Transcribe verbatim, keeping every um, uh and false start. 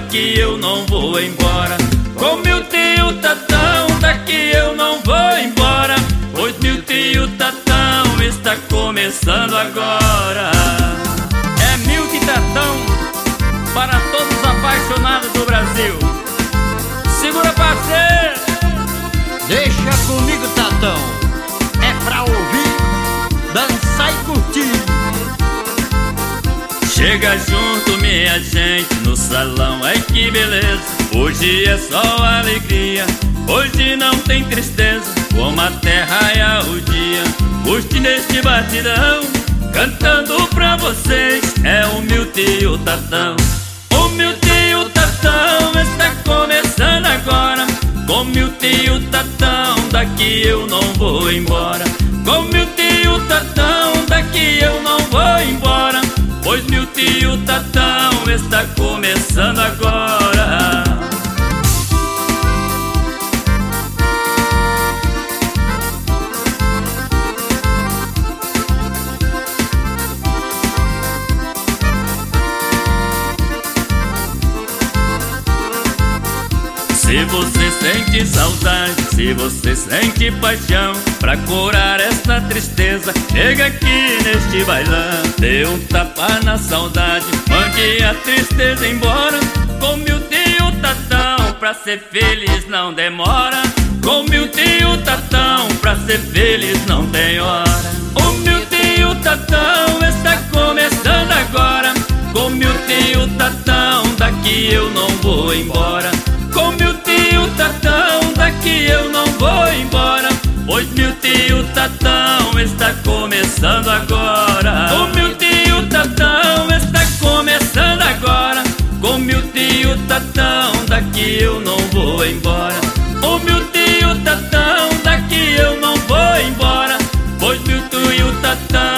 daqui eu não vou embora. Com meu tio Tatão, daqui eu não vou embora, pois meu tio Tatão está começando agora. É Milk Tatão para todos os apaixonados do Brasil. Segura, parceiro! Deixa comigo, Tatão, é pra ouvir, dançar e curtir. Chega junto, minha gente, no salão, ai que beleza. Hoje é só alegria, hoje não tem tristeza. Como a terra é o dia, curte neste batidão, cantando pra vocês, é o meu tio Tatão. O meu tio Tatão está começando agora. Com meu tio Tatão, daqui eu não vou embora. Com meu tio Tatão, daqui eu não vou embora, pois meu tio Tatão está começando agora. Se você sente saudade, se você sente paixão, pra curar esta tristeza, chega aqui neste bailão. Dê um tapa na saudade, mande a tristeza embora. Com meu tio Tatão, pra ser feliz não demora. Com meu tio Tatão, pra ser feliz não tem hora. O meu tio Tatão está começando agora. Com meu tio Tatão, daqui eu não vou embora. Com meu tio Tatão, daqui eu não vou embora, pois meu tio Tatão está começando agora. O meu tio Tatão está começando agora. Com meu tio Tatão, daqui eu não vou embora. O meu tio Tatão, daqui eu não vou embora, pois meu tio Tatão